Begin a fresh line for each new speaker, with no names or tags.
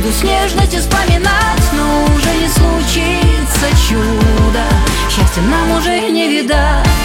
Буду с нежностью вспоминать, но уже не случится чудо. Счастья нам уже не видать.